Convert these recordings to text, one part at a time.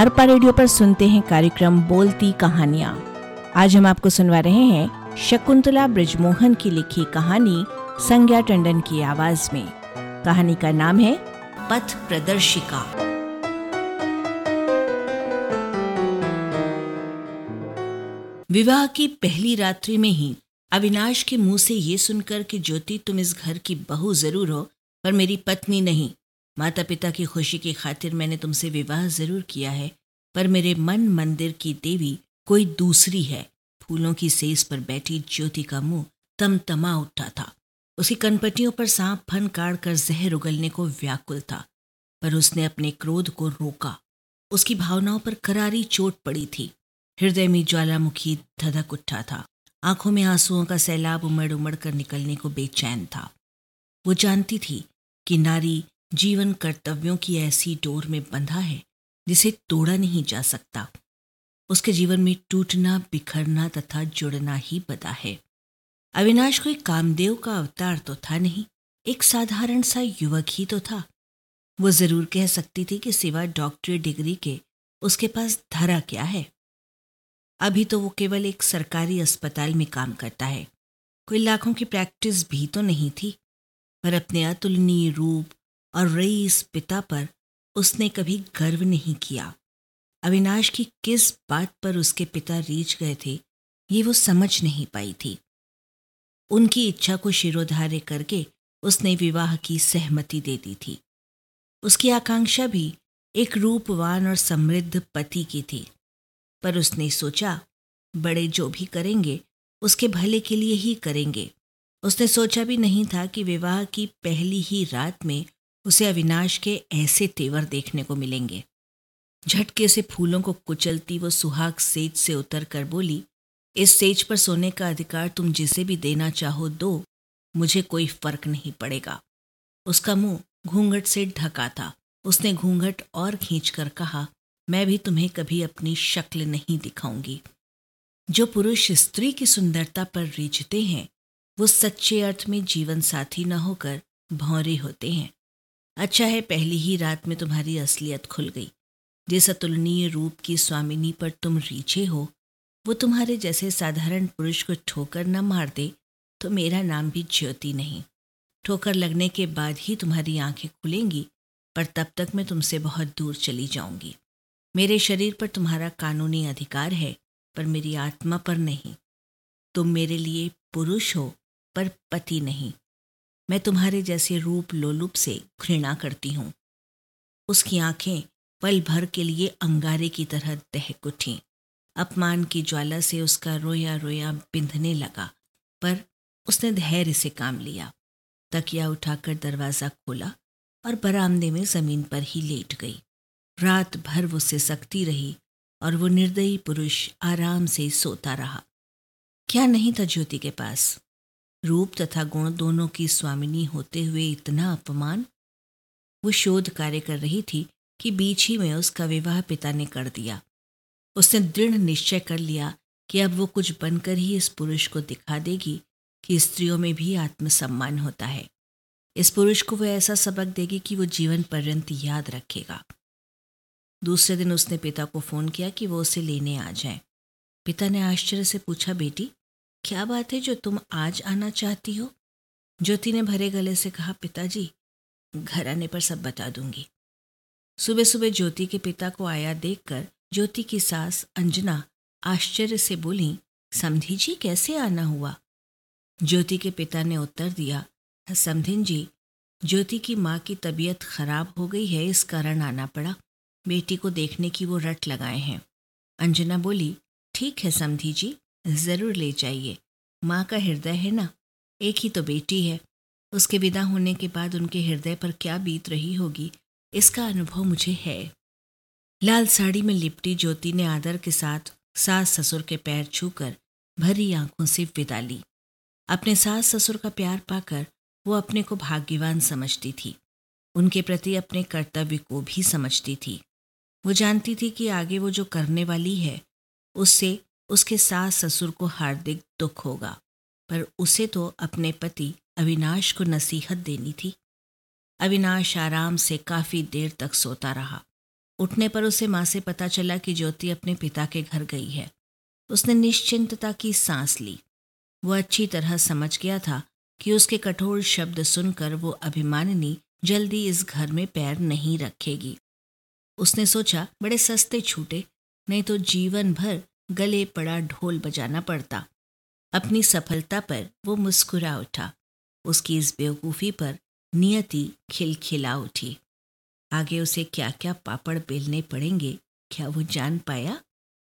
Arpa radio पर सुनते हैं कार्यक्रम बोलती कहानियां। आज हम आपको सुनवा रहे हैं शकुंतला बृजमोहन की लिखी कहानी संज्ञा टंडन की आवाज में। कहानी का नाम है पथ प्रदर्शिका। विवाह की पहली रात्रि में ही अविनाश के मुंह से ये सुनकर कि ज्योति तुम इस घर की बहू जरूर हो पर मेरी पत्नी नहीं, माता पिता की खुशी की खातिर मैंने तुमसे विवाह जरूर किया है, पर मेरे मन मंदिर की देवी कोई दूसरी है। फूलों की सेज पर बैठी ज्योति का मुंह तमतमा उठा था। उसकी कनपटियों पर सांप फन काट कर जहर उगलने को व्याकुल था, पर उसने अपने क्रोध को रोका। उसकी भावनाओं पर करारी चोट पड़ी थी। हृदय में ज्वालामुखी धधक उठा था। आंखों में आंसुओं का सैलाब उमड़ उमड़ कर निकलने को बेचैन था। वो जानती थी कि नारी जीवन कर्तव्यों की ऐसी डोर में बंधा है जिसे तोड़ा नहीं जा सकता। उसके जीवन में टूटना, बिखरना तथा जुड़ना ही बदा है। अविनाश कोई कामदेव का अवतार तो था नहीं, एक साधारण सा युवक ही तो था। वो जरूर कह सकती थी कि सिवा डॉक्टरी डिग्री के उसके पास धरा क्या है। अभी तो वो केवल एक सरकारी अस्पताल में काम करता है, कोई लाखों की प्रैक्टिस भी तो नहीं थी। पर अपने अतुलनीय रूप और रईस पिता पर उसने कभी गर्व नहीं किया। अविनाश की किस बात पर उसके पिता रीझ गए थे ये वो समझ नहीं पाई थी। उनकी इच्छा को शिरोधार्य करके उसने विवाह की सहमति दे दी थी। उसकी आकांक्षा भी एक रूपवान और समृद्ध पति की थी, पर उसने सोचा बड़े जो भी करेंगे उसके भले के लिए ही करेंगे। उसने सोचा भी नहीं था कि विवाह की पहली ही रात में उसे अविनाश के ऐसे तेवर देखने को मिलेंगे। झटके से फूलों को कुचलती वो सुहाग सेज से उतर कर बोली, इस सेज पर सोने का अधिकार तुम जिसे भी देना चाहो दो, मुझे कोई फर्क नहीं पड़ेगा। उसका मुंह घूंघट से ढका था। उसने घूंघट और खींचकर कहा, मैं भी तुम्हें कभी अपनी शक्ल नहीं दिखाऊंगी। जो पुरुष स्त्री की सुंदरता पर रीझते हैं वो सच्चे अर्थ में जीवन साथी न होकर भौरे होते हैं। अच्छा है पहली ही रात में तुम्हारी असलियत खुल गई। जिस अतुलनीय रूप की स्वामिनी पर तुम रीझे हो वो तुम्हारे जैसे साधारण पुरुष को ठोकर न मार दे तो मेरा नाम भी ज्योति नहीं। ठोकर लगने के बाद ही तुम्हारी आंखें खुलेंगी, पर तब तक मैं तुमसे बहुत दूर चली जाऊंगी। मेरे शरीर पर तुम्हारा कानूनी अधिकार है पर मेरी आत्मा पर नहीं। तुम मेरे लिए पुरुष हो पर पति नहीं। मैं तुम्हारे जैसे रूप लोलुप से घृणा करती हूं। उसकी आंखें पल भर के लिए अंगारे की तरह दहक उठीं। अपमान की ज्वाला से उसका रोया रोया बिंधने लगा, पर उसने धैर्य से काम लिया। तकिया उठाकर दरवाजा खोला और बरामदे में जमीन पर ही लेट गई। रात भर वो सिसकती रही और वो निर्दयी पुरुष आराम से सोता रहा। क्या नहीं था ज्योति के पास? रूप तथा गुण दोनों की स्वामिनी होते हुए इतना अपमान। वो शोध कार्य कर रही थी कि बीच ही में उसका विवाह पिता ने कर दिया। उसने दृढ़ निश्चय कर लिया कि अब वो कुछ बनकर ही इस पुरुष को दिखा देगी कि स्त्रियों में भी आत्मसम्मान होता है। इस पुरुष को वो ऐसा सबक देगी कि वो जीवन पर्यंत याद रखेगा। दूसरे दिन उसने पिता को फोन किया कि वो उसे लेने आ जाए। पिता ने आश्चर्य से पूछा, बेटी क्या बात है जो तुम आज आना चाहती हो? ज्योति ने भरे गले से कहा, पिताजी घर आने पर सब बता दूंगी। सुबह सुबह ज्योति के पिता को आया देखकर ज्योति की सास अंजना आश्चर्य से बोली, समधी जी कैसे आना हुआ? ज्योति के पिता ने उत्तर दिया, समधिन जी ज्योति की माँ की तबीयत खराब हो गई है, इस कारण आना पड़ा। बेटी को देखने की वो रट लगाए हैं। अंजना बोली, ठीक है समधी जी, जरूर ले जाइए। माँ का हृदय है ना, एक ही तो बेटी है। उसके विदा होने के बाद उनके हृदय पर क्या बीत रही होगी इसका अनुभव मुझे है। लाल साड़ी में लिपटी ज्योति ने आदर के साथ सास ससुर के पैर छूकर भरी आंखों से विदा ली। अपने सास ससुर का प्यार पाकर वो अपने को भाग्यवान समझती थी। उनके प्रति अपने कर्तव्य को भी समझती थी। वो जानती थी कि आगे वो जो करने वाली है उससे उसके सास ससुर को हार्दिक दुख होगा, पर उसे तो अपने पति अविनाश को नसीहत देनी थी। अविनाश आराम से काफी देर तक सोता रहा। उठने पर उसे माँ से पता चला कि ज्योति अपने पिता के घर गई है। उसने निश्चिंतता की सांस ली। वो अच्छी तरह समझ गया था कि उसके कठोर शब्द सुनकर वो अभिमानिनी जल्दी इस घर में पैर नहीं रखेगी। उसने सोचा बड़े सस्ते छूटे, नहीं तो जीवन भर गले पड़ा ढोल बजाना पड़ता। अपनी सफलता पर वो मुस्कुरा उठा। उसकी इस बेवकूफ़ी पर नियति खिलखिला उठी। आगे उसे क्या क्या पापड़ बेलने पड़ेंगे, क्या वो जान पाया?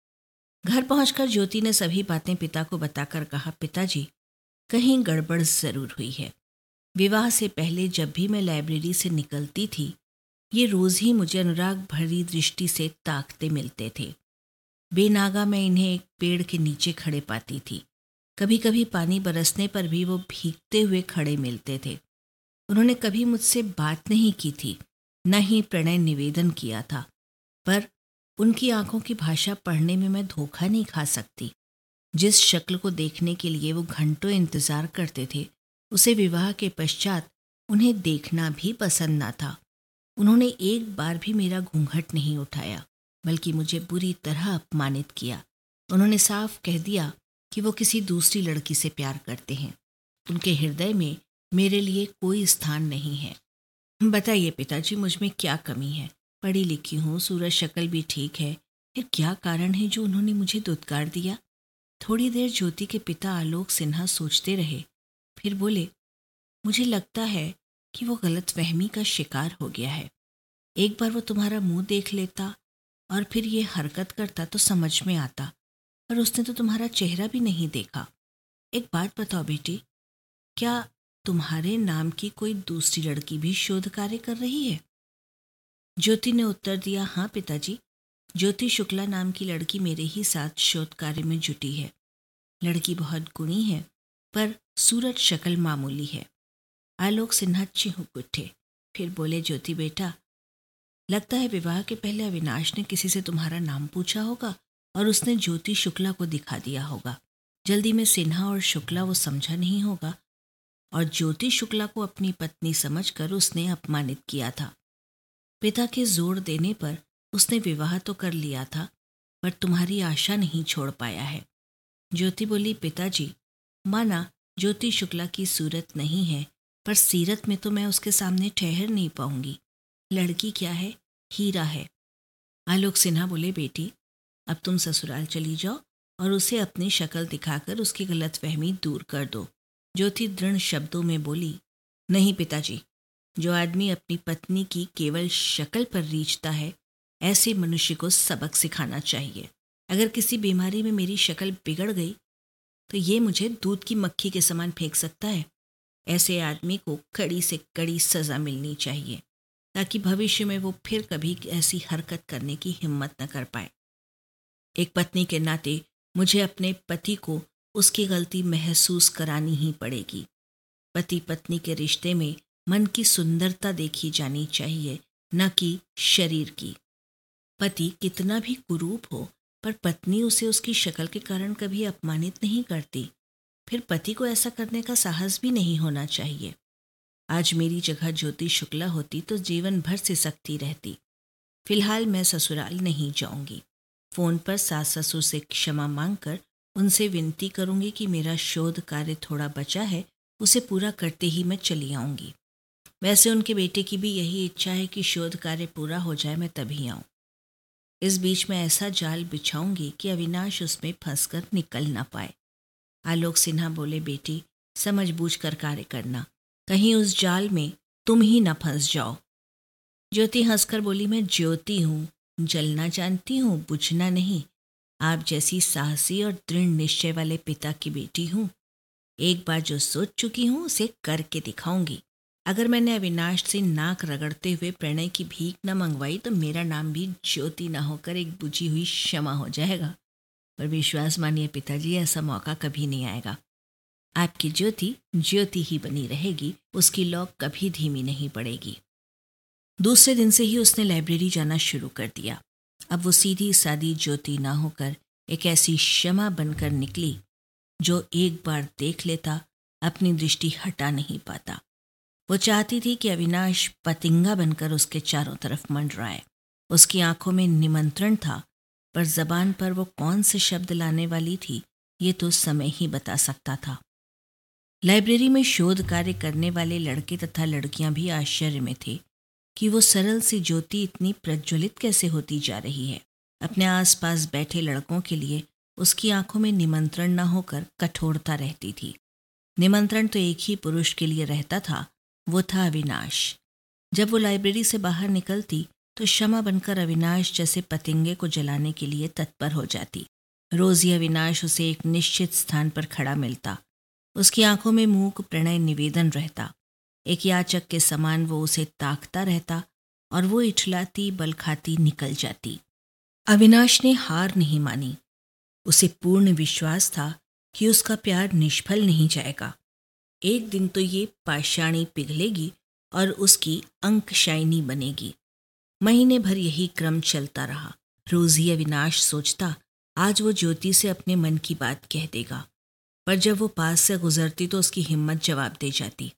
घर पहुंचकर ज्योति ने सभी बातें पिता को बताकर कहा, पिताजी, कहीं गड़बड़ जरूर हुई है। विवाह से पहले जब भी मैं लाइब्रेरी से निकलती थी, ये रोज ही मुझे अनुराग भरी दृष्टि से ताकते मिलते थे। बेनागा मैं इन्हें एक पेड़ के नीचे खड़े पाती थी। कभी कभी पानी बरसने पर भी वो भीगते हुए खड़े मिलते थे। उन्होंने कभी मुझसे बात नहीं की थी, न ही प्रणय निवेदन किया था, पर उनकी आंखों की भाषा पढ़ने में मैं धोखा नहीं खा सकती। जिस शक्ल को देखने के लिए वो घंटों इंतजार करते थे, उसे विवाह के पश्चात उन्हें देखना भी पसंद न था। उन्होंने एक बार भी मेरा घूंघट नहीं उठाया, बल्कि मुझे बुरी तरह अपमानित किया। उन्होंने साफ कह दिया कि वो किसी दूसरी लड़की से प्यार करते हैं। उनके हृदय में मेरे लिए कोई स्थान नहीं है। बताइए पिताजी, मुझ में क्या कमी है? पढ़ी लिखी हूँ, सूरज शक्ल भी ठीक है, फिर क्या कारण है जो उन्होंने मुझे दुत्कार दिया? थोड़ी देर ज्योति के पिता आलोक सिन्हा सोचते रहे, फिर बोले, मुझे लगता है कि वो गलतफहमी का शिकार हो गया है। एक बार वो तुम्हारा मुंह देख लेता और फिर ये हरकत करता तो समझ में आता, पर उसने तो तुम्हारा चेहरा भी नहीं देखा। एक बात बताओ बेटी, क्या तुम्हारे नाम की कोई दूसरी लड़की भी शोध कार्य कर रही है? ज्योति ने उत्तर दिया, हाँ पिताजी, ज्योति शुक्ला नाम की लड़की मेरे ही साथ शोध कार्य में जुटी है। लड़की बहुत गुणी है, पर सूरज शक्ल मामूली है। आलोक सिन्हा चिहुक उठे, फिर बोले, ज्योति बेटा, लगता है विवाह के पहले अविनाश ने किसी से तुम्हारा नाम पूछा होगा और उसने ज्योति शुक्ला को दिखा दिया होगा। जल्दी में सिन्हा और शुक्ला वो समझा नहीं होगा और ज्योति शुक्ला को अपनी पत्नी समझकर उसने अपमानित किया था। पिता के जोर देने पर उसने विवाह तो कर लिया था, पर तुम्हारी आशा नहीं छोड़ पाया है। ज्योति बोली, पिताजी, माना ज्योति शुक्ला की सूरत नहीं है, पर सीरत में तो मैं उसके सामने ठहर नहीं पाऊंगी। लड़की क्या है, हीरा है। आलोक सिन्हा बोले, बेटी, अब तुम ससुराल चली जाओ और उसे अपनी शक्ल दिखाकर उसकी गलतफहमी दूर कर दो। ज्योति दृढ़ शब्दों में बोली, नहीं पिताजी, जो आदमी अपनी पत्नी की केवल शक्ल पर रीझता है, ऐसे मनुष्य को सबक सिखाना चाहिए। अगर किसी बीमारी में मेरी शक्ल बिगड़ गई तो ये मुझे दूध की मक्खी के समान फेंक सकता है। ऐसे आदमी को कड़ी से कड़ी सजा मिलनी चाहिए, ताकि भविष्य में वो फिर कभी ऐसी हरकत करने की हिम्मत न कर पाए। एक पत्नी के नाते मुझे अपने पति को उसकी गलती महसूस करानी ही पड़ेगी। पति पत्नी के रिश्ते में मन की सुंदरता देखी जानी चाहिए, न कि शरीर की। पति कितना भी कुरूप हो, पर पत्नी उसे उसकी शक्ल के कारण कभी अपमानित नहीं करती। फिर पति को ऐसा करने का साहस भी नहीं होना चाहिए। आज मेरी जगह ज्योति शुक्ला होती तो जीवन भर से सख्ती रहती। फिलहाल मैं ससुराल नहीं जाऊंगी। फोन पर सास ससुर से क्षमा मांगकर उनसे विनती करूंगी कि मेरा शोध कार्य थोड़ा बचा है, उसे पूरा करते ही मैं चली आऊंगी। वैसे उनके बेटे की भी यही इच्छा है कि शोध कार्य पूरा हो जाए, मैं तभी आऊं। इस बीच मैं ऐसा जाल बिछाऊंगी कि अविनाश उसमें फंसकर निकल ना पाए। आलोक सिन्हा बोले, बेटी, समझ बूझ कर कार्य करना, कहीं उस जाल में तुम ही न फंस जाओ। ज्योति हंसकर बोली, मैं ज्योति हूँ, जलना जानती हूँ, बुझना नहीं। आप जैसी साहसी और दृढ़ निश्चय वाले पिता की बेटी हूँ। एक बार जो सोच चुकी हूँ उसे करके दिखाऊंगी। अगर मैंने अविनाश से नाक रगड़ते हुए प्रणय की भीख न मंगवाई तो मेरा नाम भी ज्योति न होकर एक बुझी हुई क्षमा हो जाएगा। पर विश्वास मानिए पिताजी, ऐसा मौका कभी नहीं आएगा। आपकी ज्योति ज्योति ही बनी रहेगी, उसकी लौ कभी धीमी नहीं पड़ेगी। दूसरे दिन से ही उसने लाइब्रेरी जाना शुरू कर दिया। अब वो सीधी सादी ज्योति ना होकर एक ऐसी क्षमा बनकर निकली जो एक बार देख लेता अपनी दृष्टि हटा नहीं पाता। वो चाहती थी कि अविनाश पतिंगा बनकर उसके चारों तरफ मंडराए। उसकी आंखों में निमंत्रण था, पर जबान पर वो कौन से शब्द लाने वाली थी ये तो समय ही बता सकता था। लाइब्रेरी में शोध कार्य करने वाले लड़के तथा लड़कियां भी आश्चर्य में थे कि वो सरल सी ज्योति इतनी प्रज्वलित कैसे होती जा रही है। अपने आसपास बैठे लड़कों के लिए उसकी आंखों में निमंत्रण न होकर कठोरता रहती थी। निमंत्रण तो एक ही पुरुष के लिए रहता था, वो था अविनाश। जब वो लाइब्रेरी से बाहर निकलती तो क्षमा बनकर अविनाश जैसे पतंगे को जलाने के लिए तत्पर हो जाती। रोज ही अविनाश उसे एक निश्चित स्थान पर खड़ा मिलता। उसकी आंखों में मूक प्रणय निवेदन रहता। एक याचक के समान वो उसे ताकता रहता और वो इठलाती बल खाती निकल जाती। अविनाश ने हार नहीं मानी। उसे पूर्ण विश्वास था कि उसका प्यार निष्फल नहीं जाएगा। एक दिन तो ये पाषाणी पिघलेगी और उसकी अंकशाइनी बनेगी। महीने भर यही क्रम चलता रहा। रोज ही अविनाश सोचता आज वो ज्योति से अपने मन की बात कह देगा, पर जब वो पास से गुजरती तो उसकी हिम्मत जवाब दे जाती।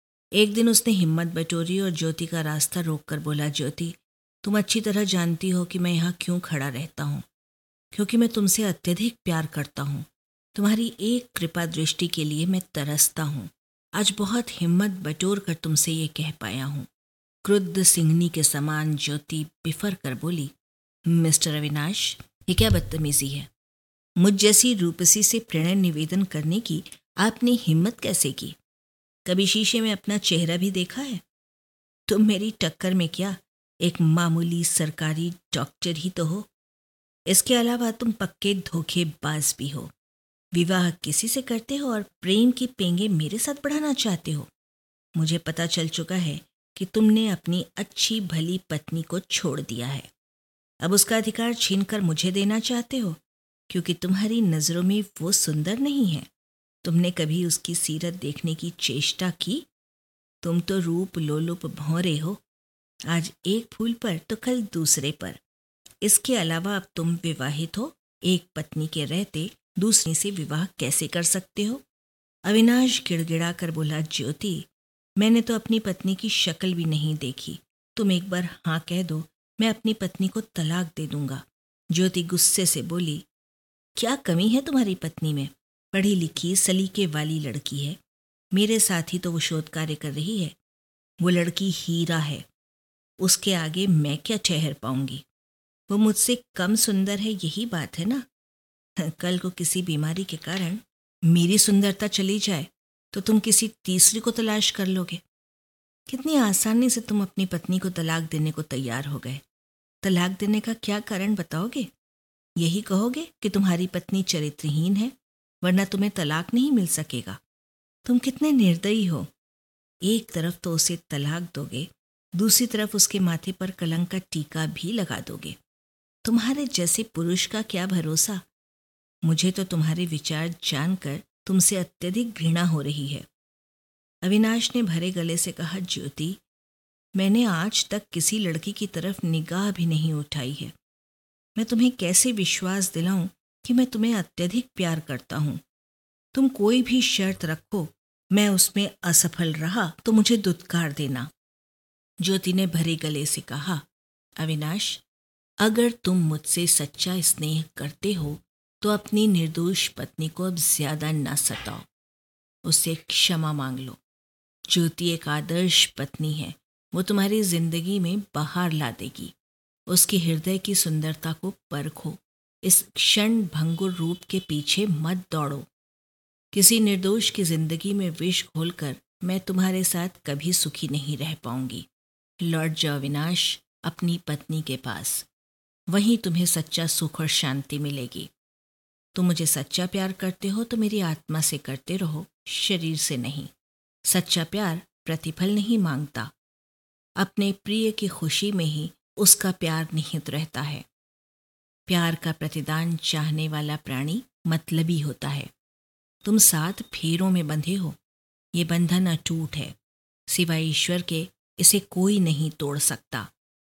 एक दिन उसने हिम्मत बटोरी और ज्योति का रास्ता रोककर बोला, ज्योति, तुम अच्छी तरह जानती हो कि मैं यहाँ क्यों खड़ा रहता हूँ। क्योंकि मैं तुमसे अत्यधिक प्यार करता हूँ। तुम्हारी एक कृपा दृष्टि के लिए मैं तरसता हूँ। आज बहुत हिम्मत बटोर कर तुमसे ये कह पाया हूँ। क्रुद्ध सिंहनी के समान ज्योति बिफर कर बोली, मिस्टर अविनाश, ये क्या बदतमीजी है? मुझ जैसी रूपसी से प्रणय निवेदन करने की आपने हिम्मत कैसे की? कभी शीशे में अपना चेहरा भी देखा है? तुम मेरी टक्कर में क्या एक मामूली सरकारी डॉक्टर ही तो हो। इसके अलावा तुम पक्के धोखेबाज भी हो। विवाह किसी से करते हो और प्रेम की पेंगे मेरे साथ बढ़ाना चाहते हो। मुझे पता चल चुका है कि तुमने अपनी अच्छी भली पत्नी को छोड़ दिया है। अब उसका अधिकार छीनकर मुझे देना चाहते हो, क्योंकि तुम्हारी नजरों में वो सुंदर नहीं है। तुमने कभी उसकी सीरत देखने की चेष्टा की? तुम तो रूप लोलुप भौरे हो, आज एक फूल पर तो कल दूसरे पर। इसके अलावा अब तुम विवाहित हो, एक पत्नी के रहते दूसरी से विवाह कैसे कर सकते हो? अविनाश गिड़गिड़ा कर बोला, ज्योति, मैंने तो अपनी पत्नी की शक्ल भी नहीं देखी। तुम एक बार हाँ कह दो, मैं अपनी पत्नी को तलाक दे दूंगा। ज्योति गुस्से से बोली, क्या कमी है तुम्हारी पत्नी में? पढ़ी लिखी सलीके वाली लड़की है। मेरे साथ ही तो वो शोध कार्य कर रही है। वो लड़की हीरा है, उसके आगे मैं क्या ठहर पाऊंगी? वो मुझसे कम सुंदर है, यही बात है ना? कल को किसी बीमारी के कारण मेरी सुंदरता चली जाए तो तुम किसी तीसरी को तलाश कर लोगे। कितनी आसानी से तुम अपनी पत्नी को तलाक देने को तैयार हो गए। तलाक देने का क्या कारण बताओगे? यही कहोगे कि तुम्हारी पत्नी चरित्रहीन है, वरना तुम्हें तलाक नहीं मिल सकेगा। तुम कितने निर्दयी हो। एक तरफ तो उसे तलाक दोगे, दूसरी तरफ उसके माथे पर कलंक का टीका भी लगा दोगे। तुम्हारे जैसे पुरुष का क्या भरोसा? मुझे तो तुम्हारे विचार जानकर तुमसे अत्यधिक घृणा हो रही है। अविनाश ने भरे गले से कहा, ज्योति, मैंने आज तक किसी लड़की की तरफ निगाह भी नहीं उठाई है। मैं तुम्हें कैसे विश्वास दिलाऊं कि मैं तुम्हें अत्यधिक प्यार करता हूं। तुम कोई भी शर्त रखो, मैं उसमें असफल रहा तो मुझे दुत्कार देना। ज्योति ने भरे गले से कहा, अविनाश, अगर तुम मुझसे सच्चा स्नेह करते हो तो अपनी निर्दोष पत्नी को अब ज्यादा न सताओ, उससे क्षमा मांग लो। ज्योति एक आदर्श पत्नी है, वो तुम्हारी जिंदगी में बहार ला देगी। उसके हृदय की सुंदरता को परखो, इस क्षण भंगुर रूप के पीछे मत दौड़ो। किसी निर्दोष की जिंदगी में विष घोलकर मैं तुम्हारे साथ कभी सुखी नहीं रह पाऊंगी। लौट जाओ अविनाश अपनी पत्नी के पास, वहीं तुम्हें सच्चा सुख और शांति मिलेगी। तुम मुझे सच्चा प्यार करते हो तो मेरी आत्मा से करते रहो, शरीर से नहीं। सच्चा प्यार प्रतिफल नहीं मांगता, अपने प्रिय की खुशी में ही उसका प्यार निहित रहता है। प्यार का प्रतिदान चाहने वाला प्राणी मतलबी होता है। तुम 7 फेरों में बंधे हो, ये बंधन अटूट है, सिवाय ईश्वर के इसे कोई नहीं तोड़ सकता।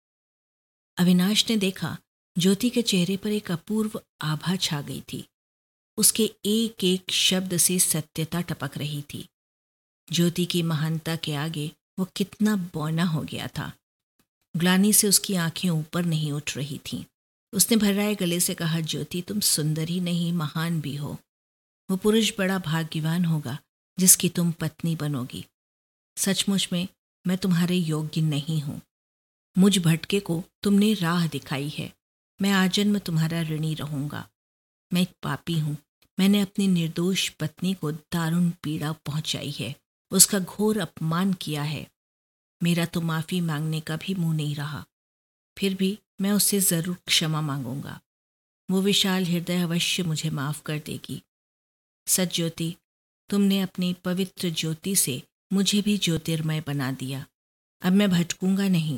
अविनाश ने देखा ज्योति के चेहरे पर एक अपूर्व आभा छा गई थी। उसके एक एक शब्द से सत्यता टपक रही थी। ज्योति की महानता के आगे वो कितना बौना हो गया था। ग्लानि से उसकी आंखें ऊपर नहीं उठ रही थीं। उसने भर्राए गले से कहा, ज्योति, तुम सुंदर ही नहीं, महान भी हो। वो पुरुष बड़ा भाग्यवान होगा जिसकी तुम पत्नी बनोगी। सचमुच में मैं तुम्हारे योग्य नहीं हूँ। मुझ भटके को तुमने राह दिखाई है। मैं आजन्म तुम्हारा ऋणी रहूंगा। मैं एक पापी हूँ। मैंने अपनी निर्दोष पत्नी को दारुण पीड़ा पहुंचाई है, उसका घोर अपमान किया है। मेरा तो माफ़ी मांगने का भी मुंह नहीं रहा। फिर भी मैं उससे ज़रूर क्षमा मांगूंगा। वो विशाल हृदय अवश्य मुझे माफ़ कर देगी। सच ज्योति, तुमने अपनी पवित्र ज्योति से मुझे भी ज्योतिर्मय बना दिया। अब मैं भटकूंगा नहीं।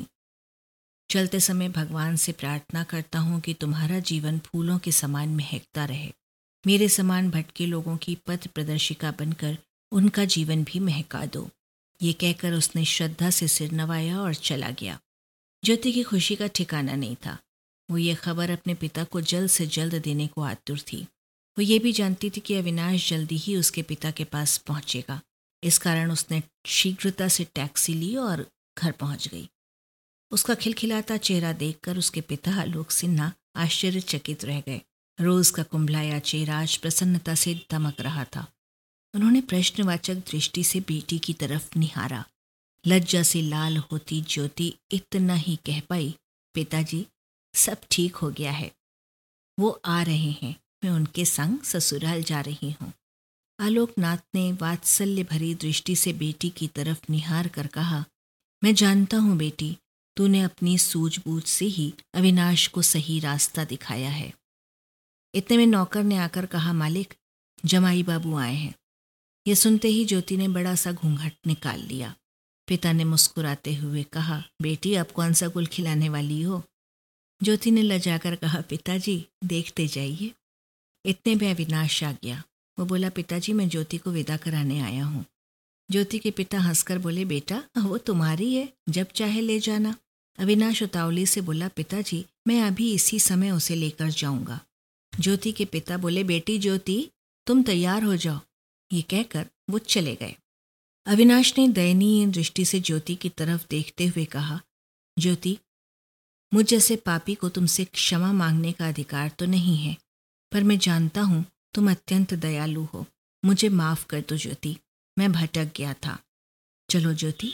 चलते समय भगवान से प्रार्थना करता हूँ कि तुम्हारा जीवन फूलों के समान महकता रहे। मेरे समान भटके लोगों की पथ प्रदर्शिका बनकर उनका जीवन भी महका दो। ये कहकर उसने श्रद्धा से सिर नवाया और चला गया। ज्योति की खुशी का ठिकाना नहीं था। वो ये खबर अपने पिता को जल्द से जल्द देने को आतुर थी। वो ये भी जानती थी कि अविनाश जल्दी ही उसके पिता के पास पहुंचेगा। इस कारण उसने शीघ्रता से टैक्सी ली और घर पहुंच गई। उसका खिलखिलाता चेहरा देखकर उसके पिता आलोक सिन्हा आश्चर्यचकित रह गए। रोज का कुंभलाया चेहरा आज प्रसन्नता से दमक रहा था। उन्होंने प्रश्नवाचक दृष्टि से बेटी की तरफ निहारा। लज्जा से लाल होती ज्योति इतना ही कह पाई, पिताजी, सब ठीक हो गया है। वो आ रहे हैं। मैं उनके संग ससुराल जा रही हूँ। आलोकनाथ ने वात्सल्य भरी दृष्टि से बेटी की तरफ निहार कर कहा, मैं जानता हूँ बेटी, तूने अपनी सूझबूझ से ही अविनाश को सही रास्ता दिखाया है। इतने में नौकर ने आकर कहा, मालिक, जमाई बाबू आए हैं। यह सुनते ही ज्योति ने बड़ा सा घूंघट निकाल लिया। पिता ने मुस्कुराते हुए कहा, बेटी, अब कौन सा गुल खिलाने वाली हो? ज्योति ने लजाकर कहा, पिताजी, देखते जाइए। इतने में अविनाश आ गया। वो बोला, पिताजी, मैं ज्योति को विदा कराने आया हूँ। ज्योति के पिता हंसकर बोले, बेटा, वो तुम्हारी है, जब चाहे ले जाना। अविनाश उतावली से बोला, पिताजी, मैं अभी इसी समय उसे लेकर जाऊंगा। ज्योति के पिता बोले, बेटी ज्योति, तुम तैयार हो जाओ। ये कहकर वो चले गए। अविनाश ने दयनीय दृष्टि से ज्योति की तरफ देखते हुए कहा, ज्योति, मुझ जैसे पापी को तुमसे क्षमा मांगने का अधिकार तो नहीं है, पर मैं जानता हूँ तुम अत्यंत दयालु हो। मुझे माफ कर दो ज्योति, मैं भटक गया था। चलो ज्योति,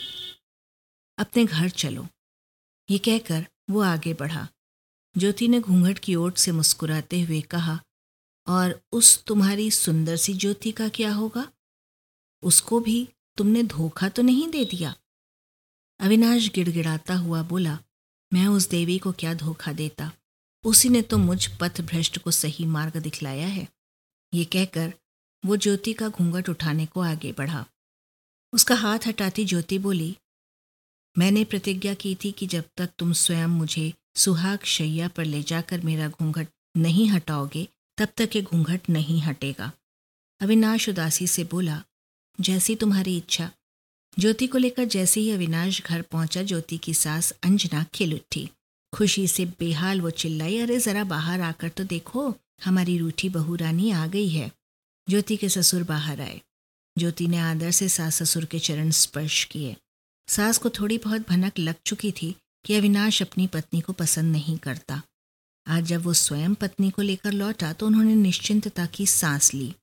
अपने घर चलो। ये कहकर वो आगे बढ़ा। ज्योति ने घूंघट की ओट से मुस्कुराते हुए कहा, और उस तुम्हारी सुंदर सी ज्योति का क्या होगा? उसको भी तुमने धोखा तो नहीं दे दिया? अविनाश गिड़गिड़ाता हुआ बोला, मैं उस देवी को क्या धोखा देता, उसी ने तो मुझ पथ भ्रष्ट को सही मार्ग दिखलाया है। ये कहकर वो ज्योति का घूंघट उठाने को आगे बढ़ा। उसका हाथ हटाती ज्योति बोली, मैंने प्रतिज्ञा की थी कि जब तक तुम स्वयं मुझे सुहाग शैया पर ले जाकर मेरा घूंघट नहीं हटाओगे, तब तक ये घूंघट नहीं हटेगा। अविनाश उदासी से बोला, जैसी तुम्हारी इच्छा। ज्योति को लेकर जैसे ही अविनाश घर पहुंचा, ज्योति की सास अंजना खिल उठी। खुशी से बेहाल वो चिल्लाई, अरे जरा बाहर आकर तो देखो, हमारी रूठी बहू रानी आ गई है। ज्योति के ससुर बाहर आए। ज्योति ने आदर से सास ससुर के चरण स्पर्श किए। सास को थोड़ी बहुत भनक लग चुकी थी कि अविनाश अपनी पत्नी को पसंद नहीं करता। आज जब वो स्वयं पत्नी को लेकर लौटा तो उन्होंने निश्चिंतता की सांस ली।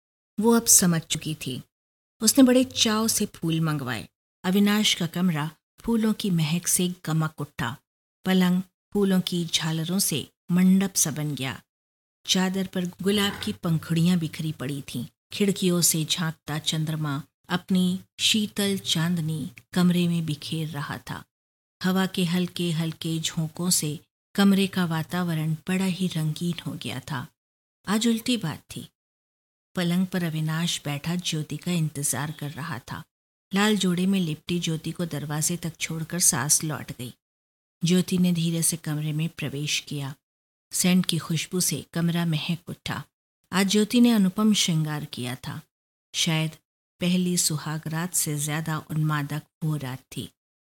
वो अब समझ चुकी थी। उसने बड़े चाव से फूल मंगवाए। अविनाश का कमरा फूलों की महक से गमक उठा। पलंग फूलों की झालरों से मंडप सा बन गया। चादर पर गुलाब की पंखुड़ियां बिखरी पड़ी थीं। खिड़कियों से झांकता चंद्रमा अपनी शीतल चांदनी कमरे में बिखेर रहा था। हवा के हल्के हल्के झोंकों से कमरे का वातावरण बड़ा ही रंगीन हो गया था। आज उल्टी बात थी। पलंग पर अविनाश बैठा ज्योति का इंतजार कर रहा था। लाल जोड़े में लिपटी ज्योति को दरवाजे तक छोड़कर सास लौट गई। ज्योति ने धीरे से कमरे में प्रवेश किया। सेंट की खुशबू से कमरा महक उठा। आज ज्योति ने अनुपम श्रृंगार किया था। शायद पहली सुहाग रात से ज्यादा उन्मादक वो रात थी।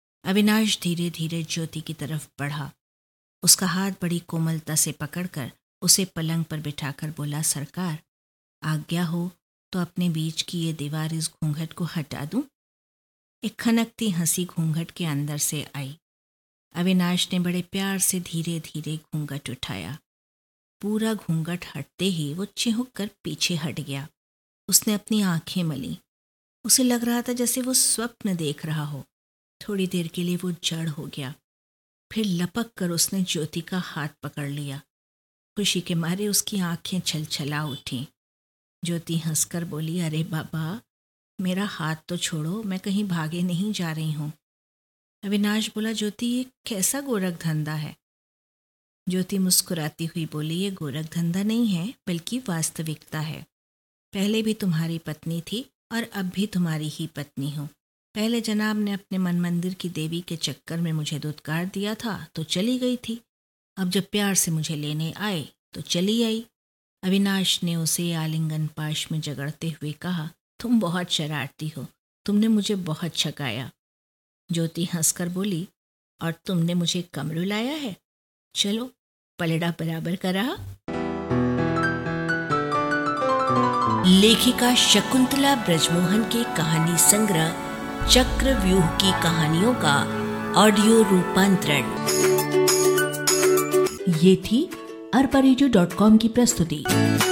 अविनाश धीरे धीरे ज्योति की तरफ बढ़ा। उसका हाथ बड़ी कोमलता से पकड़कर उसे पलंग पर बिठाकर बोला, सरकार, आज्ञा हो तो अपने बीच की ये दीवार, इस घूंघट को हटा दूं? एक खनकती हंसी घूंघट के अंदर से आई। अविनाश ने बड़े प्यार से धीरे धीरे घूंघट उठाया। पूरा घूंघट हटते ही वो चिहुक कर पीछे हट गया। उसने अपनी आंखें मली। उसे लग रहा था जैसे वो स्वप्न देख रहा हो। थोड़ी देर के लिए वो जड़ हो गया। फिर लपक कर उसने ज्योति का हाथ पकड़ लिया। खुशी के मारे उसकी आंखें छलछला उठीं। ज्योति हंसकर बोली, अरे बाबा, मेरा हाथ तो छोड़ो, मैं कहीं भागे नहीं जा रही हूँ। अविनाश बोला, ज्योति, ये कैसा गोरख धंधा है? ज्योति मुस्कुराती हुई बोली, ये गोरख धंधा नहीं है, बल्कि वास्तविकता है। पहले भी तुम्हारी पत्नी थी और अब भी तुम्हारी ही पत्नी हूँ। पहले जनाब ने अपने मन मंदिर की देवी के चक्कर में मुझे दुत्कार दिया था तो चली गई थी। अब जब प्यार से मुझे लेने आए तो चली आई। अविनाश ने उसे आलिंगन पाश में जगड़ते हुए कहा, तुम बहुत शरारती हो, तुमने मुझे बहुत छकाया। ज्योति हंसकर बोली, और तुमने मुझे कम रुलाया है। चलो, पलड़ा बराबर का रहा। लेखिका शकुंतला ब्रजमोहन के कहानी संग्रह चक्रव्यूह की कहानियों का ऑडियो रूपांतरण। ये थी arparejo.com की प्रस्तुति।